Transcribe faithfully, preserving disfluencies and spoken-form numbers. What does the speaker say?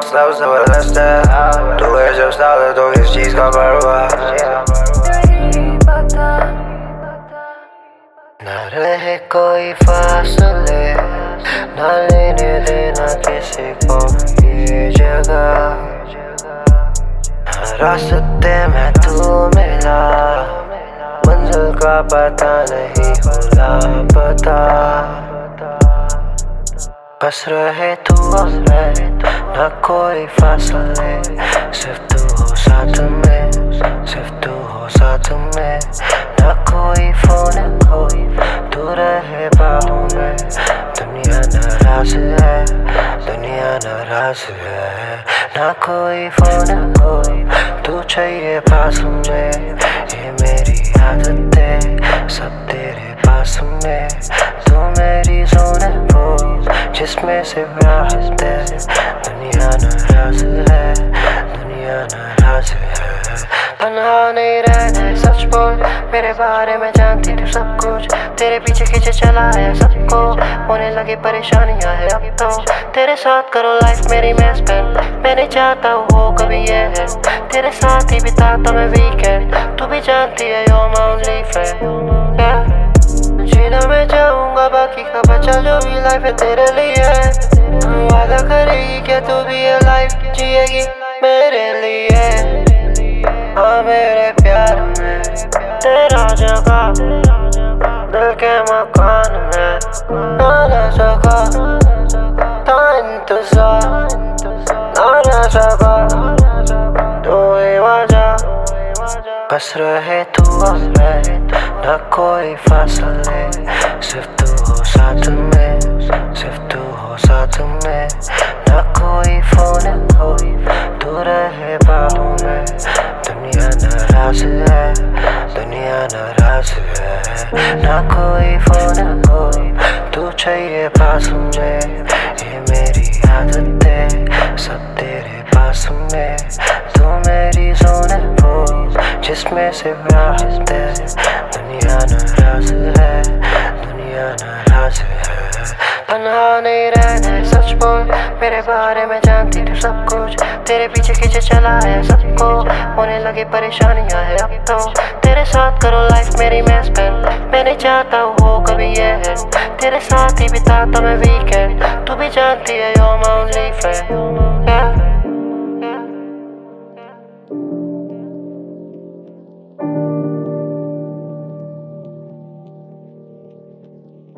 सब जबरदस्त है। तू है जब साथ तो किस चीज का परवाह नहीं पता न रहे कोई फासले, न लेने देना किसी को ये जगह। रास्ते में तू मिला, मंजिल का पता नहीं होला पता। बस रहे तू और मैं, न कोई फासले, सिर्फ तू हो साथ में, सिर्फ तू हो साथ में। न कोई फोन कोई, तू रहे बाहों में। दुनिया नाराज है, दुनिया नाराज है। न कोई फोन कोई, तू चाहिए पास में। ये मेरी आदत है, सब तेरे पास में। तू मेरी जोन है वो, जिसमें सिर्फ राहत है। दुनिया नाराज है, दुनिया नाराज है। तन्हा नहीं रहना सच बोल, मेरे बारे में जानती तू सब कुछ। तेरे पीछे खींचे चला है सबको, होने लगी परेशानियां है अब तो। तेरे साथ करो लाइफ मेरी मैं स्पेंड, मैं नहीं चाहता हो कभी ये है। तेरे साथ ही बिताता मैं वीकेंड, तू भी जानती है you're my only friend yeah। जीना मैं चाहूंगा बाकी का बचा जो भी लाइफ है तेरे लिए। वादा करेगी क्या तू भी ये लाइफ जिएगी मेरे लिए। हाँ मेरे प्यार में तेरा जगह, दिल के मकान में ना रह सका। था इंतजार ना रह सका, तू ही वजह। बस रहे तू और मैं, न कोई फासले, सिर्फ तू हो साथ में, सिर्फ तू हो साथ में। न कोई फोन कोई, तू रहे बाहों में। दुनिया नाराज है, दुनिया नाराज है। न कोई फोन कोई, तू चाहिए पास में। ये मेरी आदत है, सब तेरे पास में। तू मेरी जोन है वो, जिसमें सिर्फ राहत है। दुनिया नाराज है, दुनिया नाराज है। तन्हा नहीं रहना सच बोल, मेरे बारे में जानती तू सब कुछ। तेरे पीछे खींचे चला है सबको, होने लगी परेशानियां है अब तो। तेरे साथ करो लाइफ मेरी मैं स्पेंड, मैं नहीं चाहता हो कभी ये है। तेरे साथ ही बिताता मैं वीकेंड, तू भी जानती है you're my only friend।